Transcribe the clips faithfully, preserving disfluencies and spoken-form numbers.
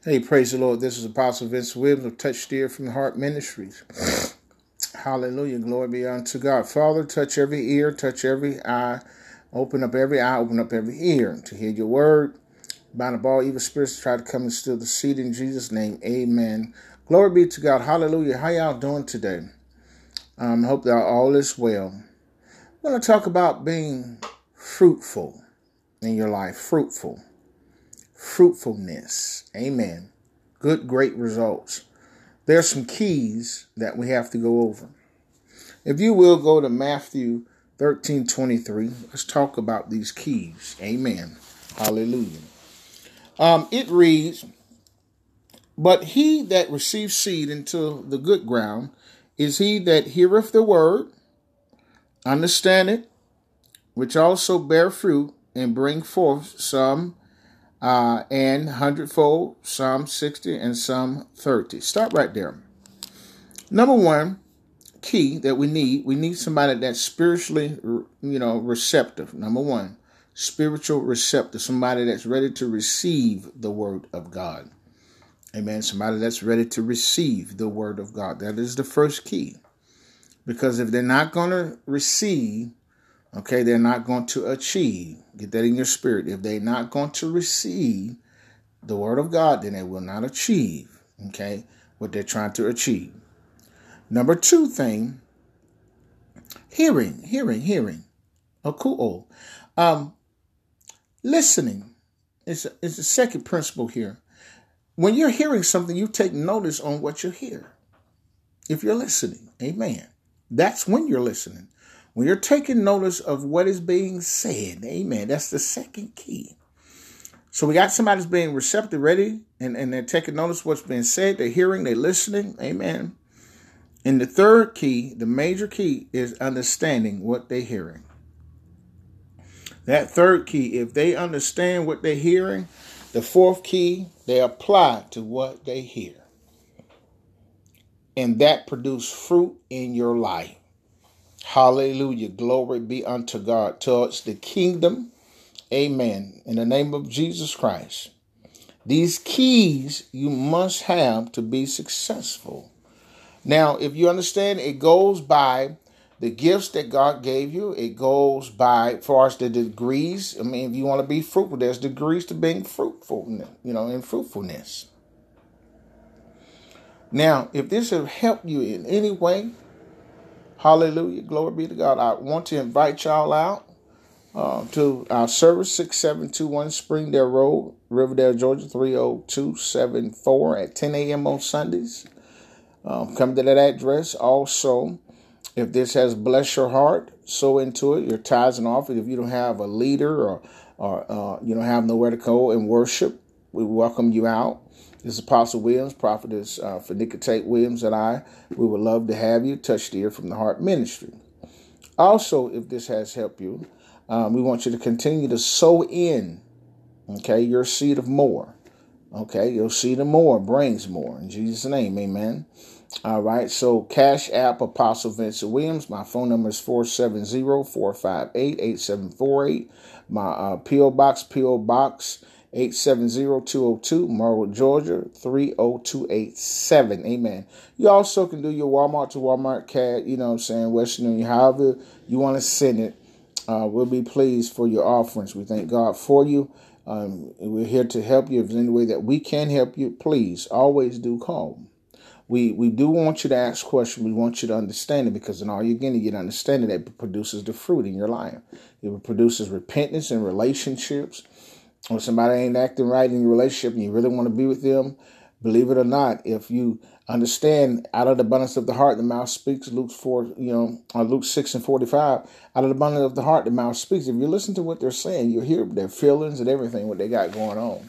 Hey, praise the Lord. This is Apostle Vince Williams of Touch Steer from the Heart Ministries. Hallelujah. Glory be unto God. Father, touch every ear, touch every eye. Open up every eye, open up every ear to hear your word. Bind up all evil spirits to try to come and steal the seed in Jesus' name. Amen. Glory be to God. Hallelujah. How y'all doing today? Um, I hope that all is well. I'm going to talk about being fruitful in your life. Fruitful. Fruitfulness. Amen. Good, great results. There are some keys that we have to go over. If you will go to Matthew thirteen twenty-three, let's talk about these keys. Amen. Hallelujah. Um, it reads, "But he that receives seed into the good ground is he that heareth the word, understand it, which also bear fruit, and bring forth some uh, and hundredfold, some sixty, and some thirty." Stop right there. Number one key that we need, we need somebody that's spiritually, you know, receptive. Number one, spiritual receptive, somebody that's ready to receive the word of God. Amen. Somebody that's ready to receive the word of God. That is the first key. Because if they're not going to receive, okay, they're not going to achieve. Get that in your spirit. If they're not going to receive the word of God, then they will not achieve, okay, what they're trying to achieve. Number two thing, hearing, hearing, hearing. Akuo. Um, listening is a, is the second principle here. When you're hearing something, you take notice on what you hear. If you're listening, amen. That's when you're listening. When you're taking notice of what is being said, amen. That's the second key. So we got somebody that's being receptive, ready, and, and they're taking notice of what's being said. They're hearing, they're listening, amen. And the third key, the major key, is understanding what they're hearing. That third key, if they understand what they're hearing, the fourth key, they apply to what they hear. And that produces fruit in your life. Hallelujah. Glory be unto God. Towards the kingdom. Amen. In the name of Jesus Christ. These keys you must have to be successful. Now, if you understand, it goes by the gifts that God gave you. It goes by, as far as the degrees. I mean, if you want to be fruitful, there's degrees to being fruitful, you know, in fruitfulness. Now, if this has helped you in any way, hallelujah, glory be to God, I want to invite y'all out uh, to our service, six seven two one Springdale Road, Riverdale, Georgia, three oh two seven four at ten a.m. on Sundays. Um, come to that address. Also, if this has blessed your heart, sow into it. Your tithes and offering. If you don't have a leader or or uh, you don't have nowhere to go and worship, we welcome you out. This is Apostle Williams, Prophetess uh, Fanika Tate Williams, and I. We would love to have you. Touch the Ear from the Heart Ministry. Also, if this has helped you, um, we want you to continue to sow in. Okay, your seed of more. Okay, your seed of more brings more. In Jesus' name, amen. All right, so Cash App Apostle Vincent Williams. My phone number is four seven zero, four five eight, eight seven four eight. My uh, P O Box, P O Box eight seven zero two oh two, Marwood, Georgia, three oh two eight seven. Amen. You also can do your Walmart to Walmart CAD, you know what I'm saying, Western Union, however you want to send it. Uh, we'll be pleased for your offerings. We thank God for you. Um, we're here to help you. If there's any way that we can help you, please always do call. We we do want you to ask questions. We want you to understand it, because in all you're going to get understanding, that produces the fruit in your life. It produces repentance in relationships. When somebody ain't acting right in your relationship and you really want to be with them, believe it or not, if you understand, out of the abundance of the heart, the mouth speaks. Luke four, you know, uh, Luke six and forty-five. Out of the abundance of the heart, the mouth speaks. If you listen to what they're saying, you hear their feelings and everything, what they got going on.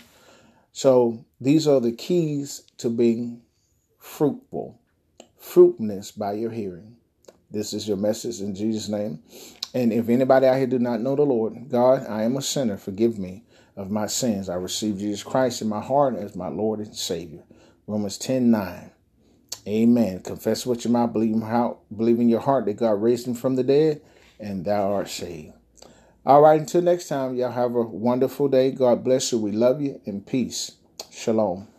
So these are the keys to being fruitful. Fruitfulness by your hearing. This is your message in Jesus' name. And if anybody out here do not know the Lord, God, I am a sinner. Forgive me of my sins. I receive Jesus Christ in my heart as my Lord and Savior. Romans ten nine. Amen. Confess with your mouth, believe in, how, believe in your heart that God raised him from the dead, and thou art saved. All right, until next time, y'all have a wonderful day. God bless you. We love you, and peace. Shalom.